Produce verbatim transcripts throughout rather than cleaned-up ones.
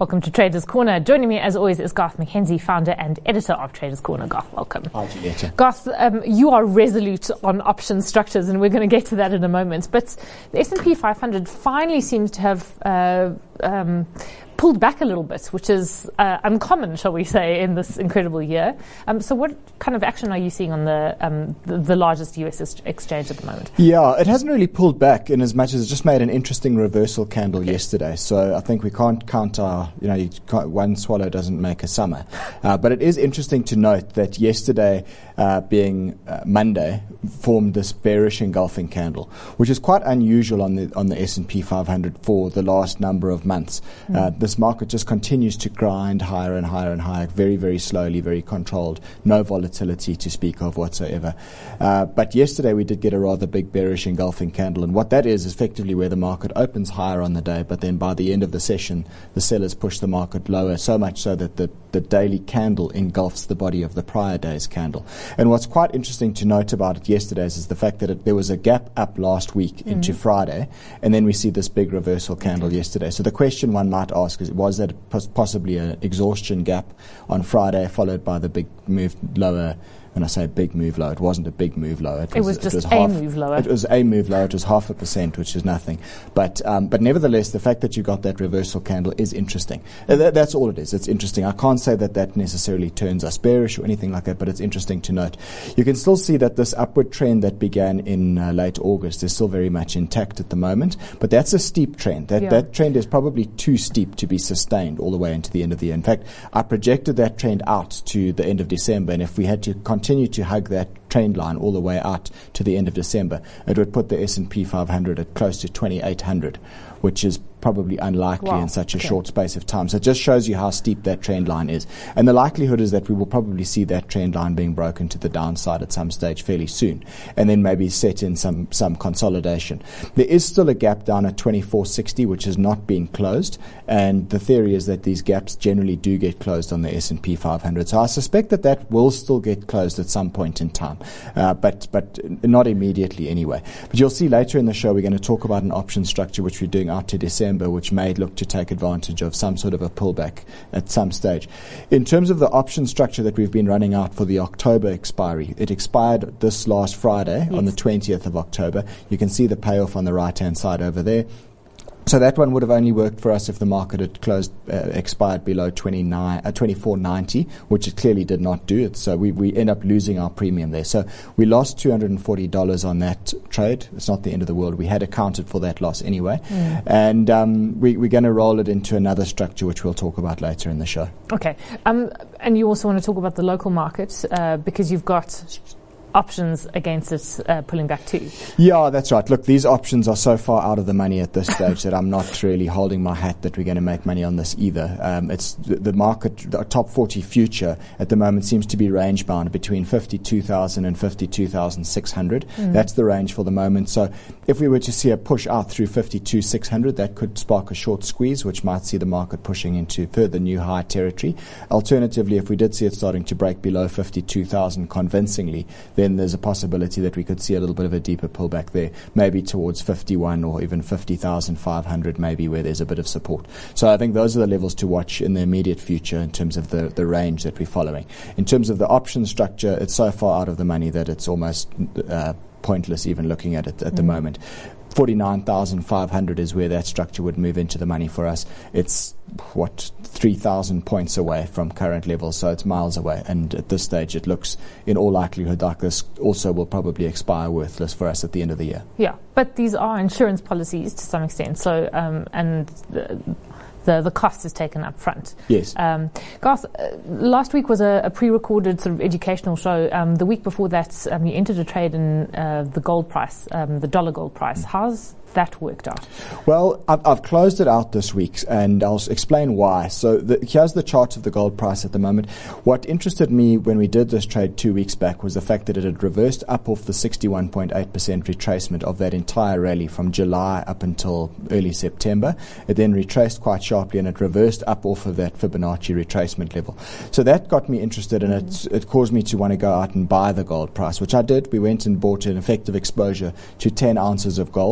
Welcome to Traders Corner. Joining me, as always, is Garth McKenzie, founder and editor of Traders Corner. Garth, welcome. Hi, Julieta. Garth, um, you are resolute on option structures, and we're going to get to that in a moment. But the S and P five hundred finally seems to have uh, um, pulled back a little bit, which is uh, uncommon, shall we say, in this incredible year. Um, so what kind of action are you seeing on the, um, the the largest U S exchange at the moment? Yeah, it hasn't really pulled back in as much as it just made an interesting reversal candle okay. yesterday. So I think we can't count our, you know, you can't, one swallow doesn't make a summer. Uh, but it is interesting to note that yesterday, uh, being uh, Monday, formed this bearish engulfing candle, which is quite unusual on the on the S and P five hundred for the last number of months. Mm. Uh, this market just continues to grind higher and higher and higher, very, very slowly, very controlled, no volatility to speak of whatsoever. Uh, but yesterday we did get a rather big bearish engulfing candle, and what that is is effectively where the market opens higher on the day, but then by the end of the session, the sellers push the market lower, so much so that the, the daily candle engulfs the body of the prior day's candle. And what's quite interesting to note about it yesterday is the fact that it, there was a gap up last week mm-hmm. into Friday, and then we see this big reversal candle okay. yesterday. So the question one might ask is, was that possibly an exhaustion gap on Friday, followed by the big move lower? When I say big move lower, it wasn't a big move lower. It was, it was just it was a half, move lower. It was a move lower. It was half a percent, which is nothing. But um, but nevertheless, the fact that you got that reversal candle is interesting. Uh, that, that's all it is. It's interesting. I can't say that that necessarily turns us bearish or anything like that, but it's interesting to note. You can still see that this upward trend that began in uh, late August is still very much intact at the moment. But that's a steep trend. That, yeah. that trend is probably too steep to be sustained all the way into the end of the year. In fact, I projected that trend out to the end of December, and if we had to continue to hug that trend line all the way out to the end of December, it would put the S and P five hundred at close to twenty-eight hundred, which is probably unlikely wow. in such a okay. short space of time. So it just shows you how steep that trend line is. And the likelihood is that we will probably see that trend line being broken to the downside at some stage fairly soon, and then maybe set in some, some consolidation. There is still a gap down at twenty-four sixty, which has not been closed, and the theory is that these gaps generally do get closed on the S and P five hundred. So I suspect that that will still get closed at some point in time, uh, but, but not immediately anyway. But you'll see later in the show we're going to talk about an option structure which we're doing out to December, which may look to take advantage of some sort of a pullback at some stage. In terms of the option structure that we've been running out for the October expiry, it expired this last Friday yes. on the twentieth of October. You can see the payoff on the right-hand side over there. So that one would have only worked for us if the market had closed, uh, expired below twenty-nine, uh, twenty-four ninety, which it clearly did not do. It. So we, we end up losing our premium there. So we lost two hundred forty dollars on that trade. It's not the end of the world. We had accounted for that loss anyway. Mm. And um, we, we're going to roll it into another structure, which we'll talk about later in the show. Okay. Um, and you also want to talk about the local market uh, because you've got options against it uh, pulling back too. Yeah, that's right. Look, these options are so far out of the money at this stage that I'm not really holding my hat that we're going to make money on this either. Um, it's the, the market, the top forty future at the moment seems to be range bound between fifty-two thousand and fifty-two thousand six hundred. Mm. That's the range for the moment. So if we were to see a push out through fifty-two thousand six hundred, that could spark a short squeeze, which might see the market pushing into further new high territory. Alternatively, if we did see it starting to break below fifty-two thousand convincingly, then then there's a possibility that we could see a little bit of a deeper pullback there, maybe towards fifty-one or even fifty thousand five hundred, maybe, where there's a bit of support. So I think those are the levels to watch in the immediate future in terms of the, the range that we're following. In terms of the option structure, it's so far out of the money that it's almost uh, pointless even looking at it at mm. the moment. forty-nine thousand five hundred is where that structure would move into the money for us. It's, what, three thousand points away from current levels, so it's miles away. And at this stage, it looks, in all likelihood, like this also will probably expire worthless for us at the end of the year. Yeah, but these are insurance policies to some extent, so, um, and the, the, the cost is taken up front. Yes. Um, Garth, uh, last week was a, a pre-recorded sort of educational show. Um, the week before that, um, you entered a trade in uh, the gold price, um, the dollar gold price. Mm. How's that worked out? Well, I've, I've closed it out this week, and I'll explain why. So the, here's the chart of the gold price at the moment. What interested me when we did this trade two weeks back was the fact that it had reversed up off the sixty-one point eight percent retracement of that entire rally from July up until early September. It then retraced quite sharply, and it reversed up off of that Fibonacci retracement level. So that got me interested, and mm. it, it caused me to want to go out and buy the gold price, which I did. We went and bought an effective exposure to ten ounces of gold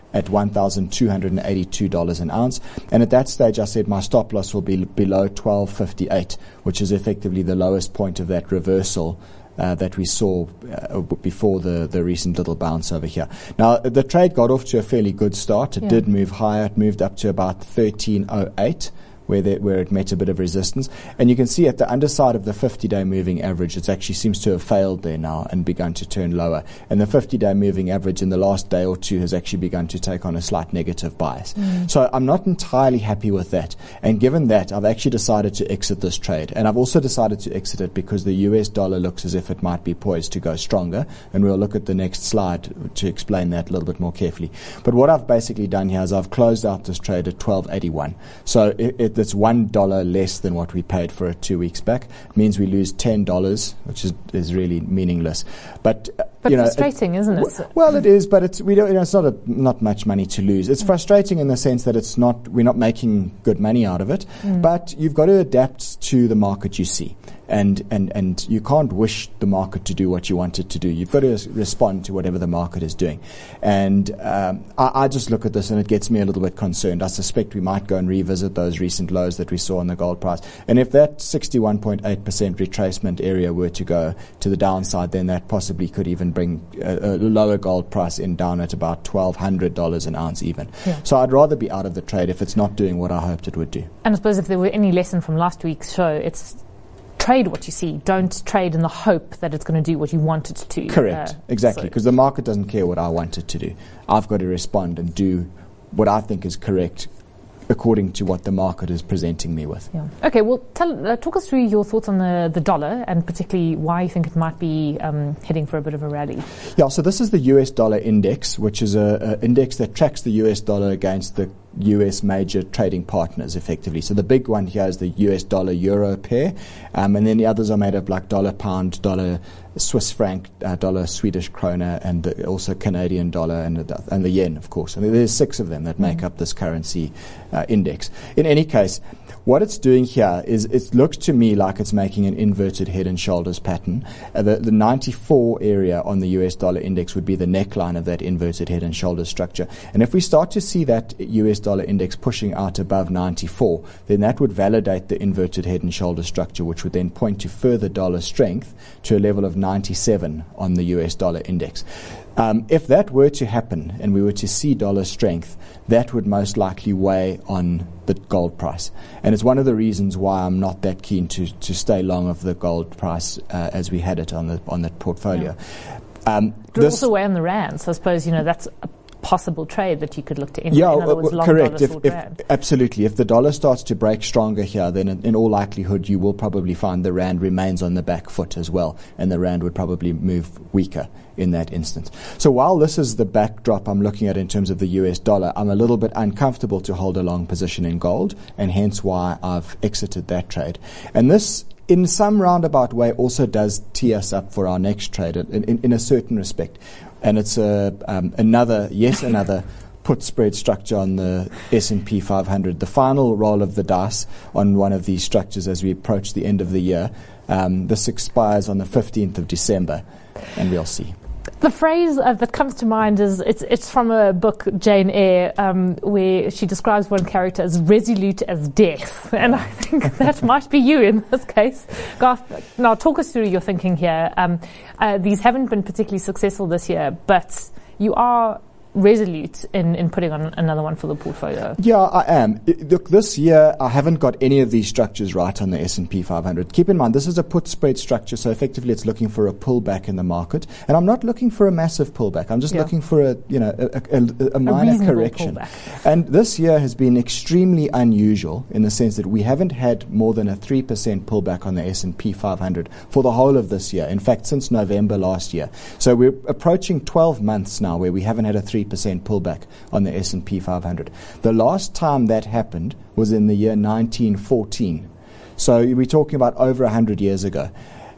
at one thousand two hundred eighty-two dollars an ounce. And at that stage, I said my stop loss will be below twelve fifty-eight, which is effectively the lowest point of that reversal Uh, that we saw uh, before the, the recent little bounce over here. Now, the trade got off to a fairly good start. It yeah. did move higher. It moved up to about thirteen oh eight. Where, they, where it met a bit of resistance. And you can see at the underside of the fifty-day moving average, it actually seems to have failed there now and begun to turn lower. And the fifty-day moving average in the last day or two has actually begun to take on a slight negative bias. Mm. So I'm not entirely happy with that. And given that, I've actually decided to exit this trade. And I've also decided to exit it because the U S dollar looks as if it might be poised to go stronger. And we'll look at the next slide to explain that a little bit more carefully. But what I've basically done here is I've closed out this trade at twelve eighty-one. So it, it that's one dollar less than what we paid for it two weeks back. It means we lose ten dollars, which is, is really meaningless. But, uh, but you know, frustrating, it, isn't it? W- well, it is, but it's we don't. You know, it's not a, not much money to lose. It's mm. frustrating in the sense that it's not we're not making good money out of it. Mm. But you've got to adapt to the market you see. And, and, and you can't wish the market to do what you want it to do. You've got to res- respond to whatever the market is doing. And um, I, I just look at this and it gets me a little bit concerned. I suspect we might go and revisit those recent lows that we saw on the gold price. And if that sixty-one point eight percent retracement area were to go to the downside, then that possibly could even bring a, a lower gold price in down at about twelve hundred dollars an ounce even. Yeah. So I'd rather be out of the trade if it's not doing what I hoped it would do. And I suppose if there were any lesson from last week's show, it's trade what you see. Don't trade in the hope that it's going to do what you want it to. Correct. Uh, exactly. Because so the market doesn't care what I want it to do. I've got to respond and do what I think is correct according to what the market is presenting me with. Yeah. Okay, well, tell, uh, talk us through your thoughts on the, the dollar and particularly why you think it might be um, heading for a bit of a rally. Yeah, so this is the U S dollar index, which is a, a index that tracks the U S dollar against the U S major trading partners, effectively. So the big one here is the U S dollar euro pair, um, and then the others are made up like dollar pound, dollar Swiss franc, uh, dollar Swedish krona, and the, also Canadian dollar and the, and the yen, of course. And there's six of them that make mm. up this currency uh, index. In any case, what it's doing here is it looks to me like it's making an inverted head and shoulders pattern. Uh, the, the ninety-four area on the U S dollar index would be the neckline of that inverted head and shoulders structure. And if we start to see that U S dollar index pushing out above ninety-four, then that would validate the inverted head and shoulders structure, which would then point to further dollar strength to a level of ninety-seven on the U S dollar index. Um, if that were to happen and we were to see dollar strength, that would most likely weigh on the gold price. And it's one of the reasons why I'm not that keen to, to stay long of the gold price uh, as we had it on the on that portfolio. Yeah. Um, it would also weigh on the rand. So I suppose, you know, that's a possible trade that you could look to enter. Yeah, in other words, long correct. If, if, absolutely. If the dollar starts to break stronger here, then in, in all likelihood you will probably find the rand remains on the back foot as well, and the rand would probably move weaker in that instance. So while this is the backdrop I'm looking at in terms of the U S dollar, I'm a little bit uncomfortable to hold a long position in gold, and hence why I've exited that trade. And this, in some roundabout way, also does tee us up for our next trade in, in, in a certain respect. And it's a, um, another, yes, another put spread structure on the S and P five hundred. The final roll of the dice on one of these structures as we approach the end of the year. Um, this expires on the fifteenth of December, and we'll see. The phrase uh, that comes to mind is it's it's from a book, Jane Eyre, um, where she describes one character as resolute as death, and I think that might be you in this case. Garth, now talk us through your thinking here. Um, uh, these haven't been particularly successful this year, but you are resolute in, in putting on another one for the portfolio. Yeah, I am. Look, this year I haven't got any of these structures right on the S and P five hundred. Keep in mind, this is a put spread structure, so effectively it's looking for a pullback in the market. And I'm not looking for a massive pullback. I'm just yeah. looking for a, you know, a, a, a minor a correction. Pullback. And this year has been extremely unusual in the sense that we haven't had more than a three percent pullback on the S and P five hundred for the whole of this year. In fact, since November last year. So we're approaching twelve months now where we haven't had a three percent pullback on the S and P five hundred. The last time that happened was in the year nineteen fourteen. So we're talking about over one hundred years ago.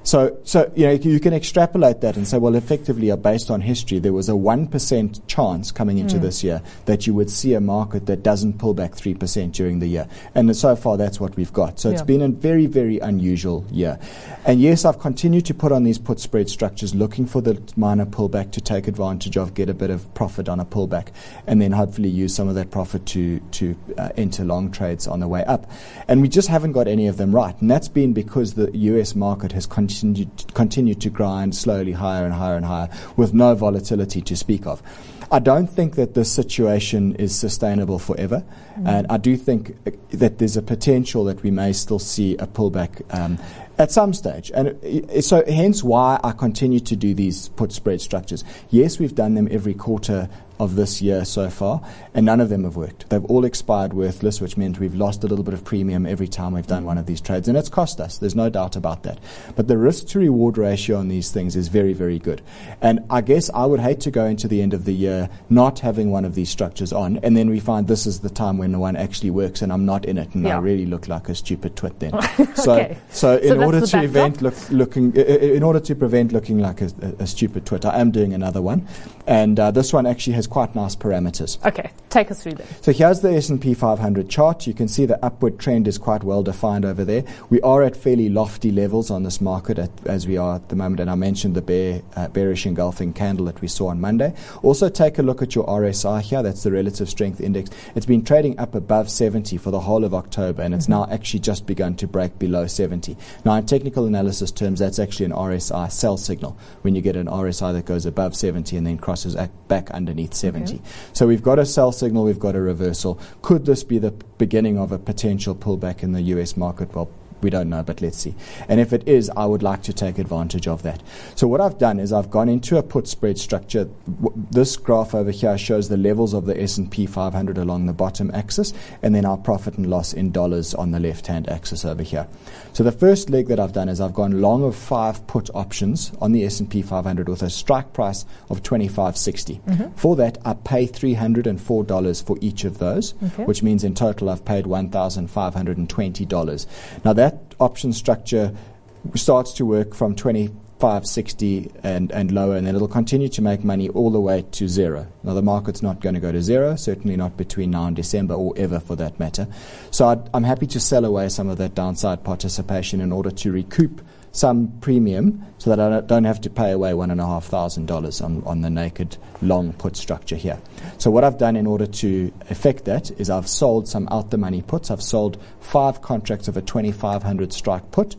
So, so you know, you can extrapolate that and say, well, effectively, uh, based on history, there was a one percent chance coming into mm. this year that you would see a market that doesn't pull back three percent during the year. And so far, that's what we've got. So yeah. it's been a very, very unusual year. And yes, I've continued to put on these put spread structures, looking for the minor pullback to take advantage of, get a bit of profit on a pullback, and then hopefully use some of that profit to, to uh, enter long trades on the way up. And we just haven't got any of them right. And that's been because the U S market has continued Continued, continued to grind slowly higher and higher and higher with no volatility to speak of. I don't think that this situation is sustainable forever, mm. and I do think that there's a potential that we may still see a pullback um, at some stage. And it, so hence why I continue to do these put spread structures. Yes, we've done them every quarter of this year so far, and none of them have worked. They've all expired worthless, which means we've lost a little bit of premium every time we've done one of these trades, and it's cost us. There's no doubt about that. But the risk to reward ratio on these things is very, very good. And I guess I would hate to go into the end of the year not having one of these structures on, and then we find this is the time when the one actually works and I'm not in it, and yeah. I really look like a stupid twit then. so, okay. so in so order to event look, looking, in order to prevent looking like a, a, a stupid twit, I am doing another one, and uh, this one actually has quite nice parameters. Okay, take us through that. So here's the S and P five hundred chart. You can see the upward trend is quite well defined over there. We are at fairly lofty levels on this market at, as we are at the moment, and I mentioned the bear, uh, bearish engulfing candle that we saw on Monday. Also take a look at your R S I here. That's the relative strength index. It's been trading up above seventy for the whole of October, and it's mm-hmm. now actually just begun to break below seventy. Now in technical analysis terms, that's actually an R S I sell signal, when you get an R S I that goes above seventy and then crosses back underneath seventy. Okay. So we've got a sell signal, we've got a reversal. Could this be the beginning of a potential pullback in the U S market? Well, we don't know, but let's see. And if it is, I would like to take advantage of that. So what I've done is I've gone into a put spread structure. W- this graph over here shows the levels of the S and P five hundred along the bottom axis, and then our profit and loss in dollars on the left-hand axis over here. So the first leg that I've done is I've gone long of five put options on the S and P five hundred with a strike price of twenty-five sixty. Mm-hmm. For that, I pay three hundred four dollars for each of those, okay. which means in total I've paid one thousand five hundred twenty dollars. Now that option structure starts to work from twenty-five sixty and, and lower, and then it'll continue to make money all the way to zero. Now the market's not going to go to zero, certainly not between now and December, or ever for that matter. So I'd, I'm happy to sell away some of that downside participation in order to recoup some premium, so that I don't have to pay away one and a half thousand dollars on, on the naked long put structure here. So what I've done in order to effect that is I've sold some out the money puts. I've sold five contracts of a twenty-five hundred strike put.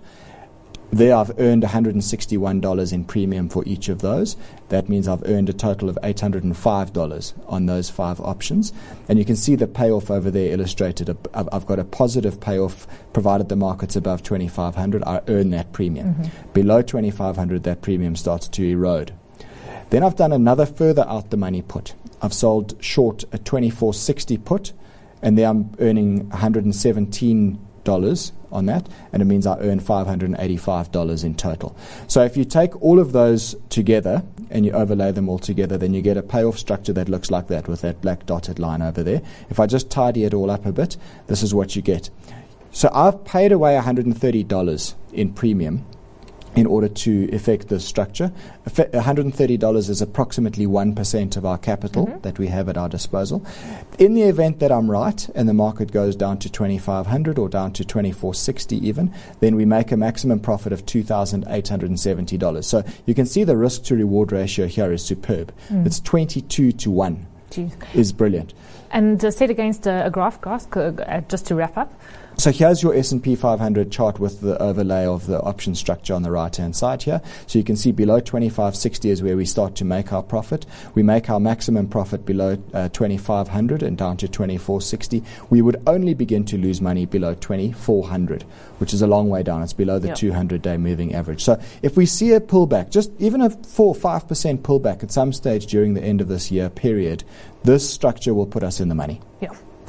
There I've earned one hundred sixty-one dollars in premium for each of those. That means I've earned a total of eight hundred five dollars on those five options. And you can see the payoff over there illustrated. I've got a positive payoff provided the market's above twenty-five hundred. I earn that premium. Mm-hmm. Below twenty-five hundred, that premium starts to erode. Then I've done another further out the money put. I've sold short a twenty-four sixty put, and there I'm earning one hundred seventeen dollars on that, and it means I earn five hundred eighty-five dollars in total. So if you take all of those together and you overlay them all together, then you get a payoff structure that looks like that with that black dotted line over there. If I just tidy it all up a bit, this is what you get. So I've paid away one hundred thirty dollars in premium in order to effect this structure. one hundred thirty dollars is approximately one percent of our capital mm-hmm. that we have at our disposal. In the event that I'm right and the market goes down to twenty-five hundred or down to twenty-four sixty even, then we make a maximum profit of two thousand eight hundred seventy dollars. So you can see the risk to reward ratio here is superb. Mm. It's twenty-two to one. Jeez. Is brilliant. And uh, set against a, a graph, guys, uh, just to wrap up. So here's your S and P five hundred chart with the overlay of the option structure on the right-hand side here. So you can see below twenty-five sixty is where we start to make our profit. We make our maximum profit below uh, twenty-five hundred and down to twenty-four sixty. We would only begin to lose money below twenty-four hundred, which is a long way down. It's below the yep. two hundred day moving average. So if we see a pullback, just even a four or five percent pullback at some stage during the end of this year period, this structure will put us in the money. Yeah.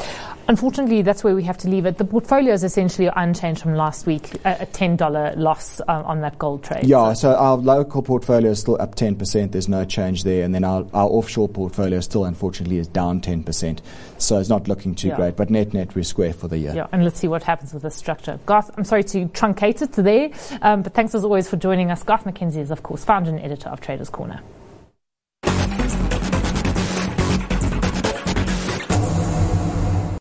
Unfortunately, that's where we have to leave it. The portfolio is essentially unchanged from last week, a, a ten dollars loss uh, on that gold trade. Yeah, so. so our local portfolio is still up ten percent. There's no change there. And then our, our offshore portfolio still, unfortunately, is down ten percent. So it's not looking too yeah. great. But net, net, we're square for the year. Yeah, and let's see what happens with the structure. Garth, I'm sorry to truncate it there, um, but thanks as always for joining us. Garth McKenzie is, of course, founder and editor of Traders Corner.